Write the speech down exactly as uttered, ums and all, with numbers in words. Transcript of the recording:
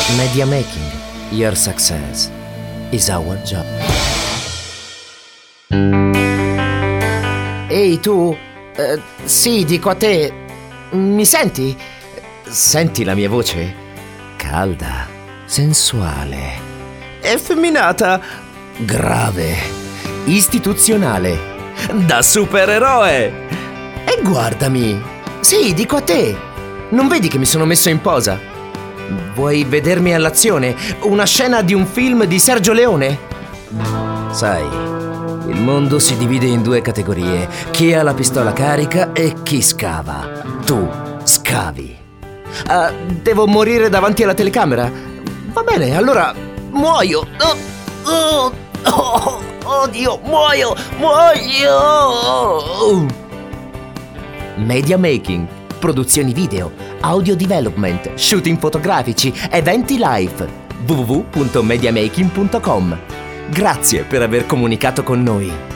Media Making. Your success is our job. Ehi tu? Uh, sì, dico a te. Mi senti? Senti la mia voce? Calda, sensuale, effeminata, grave, istituzionale, da supereroe. E guardami. Sì, dico a te. Non vedi che mi sono messo in posa? Vuoi vedermi all'azione? Una scena di un film di Sergio Leone? Sai, il mondo si divide in due categorie: chi ha la pistola carica e chi scava. Tu scavi. Uh, devo morire davanti alla telecamera? Va bene, allora muoio. Oh, oh, oh, oddio, muoio, muoio. Media Making, produzioni video, audio development, shooting fotografici, eventi live. w w w punto media making punto com. Grazie per aver comunicato con noi.